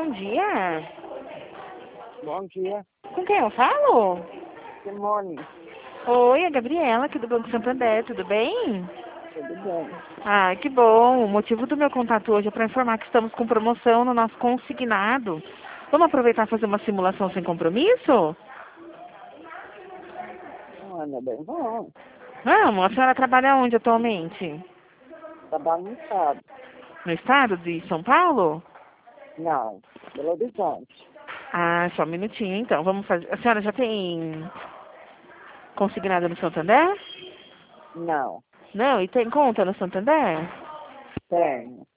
bom dia. Bom dia, Com quem eu falo? Simone. Oi, é a Gabriela, aqui do Banco Santander, tudo bem? Tudo bem? Ah, que bom. O motivo do meu contato hoje é para informar que estamos com promoção no nosso consignado. Vamos aproveitar e fazer uma simulação sem compromisso? Anda bem bom. Vamos, a senhora trabalha onde atualmente? Trabalho no estado. No estado de São Paulo? Não, Belo Horizonte. Ah, só um minutinho então. Vamos fazer. A senhora já tem consignado no Santander? Não, Não, e tem conta no Santander? tenho.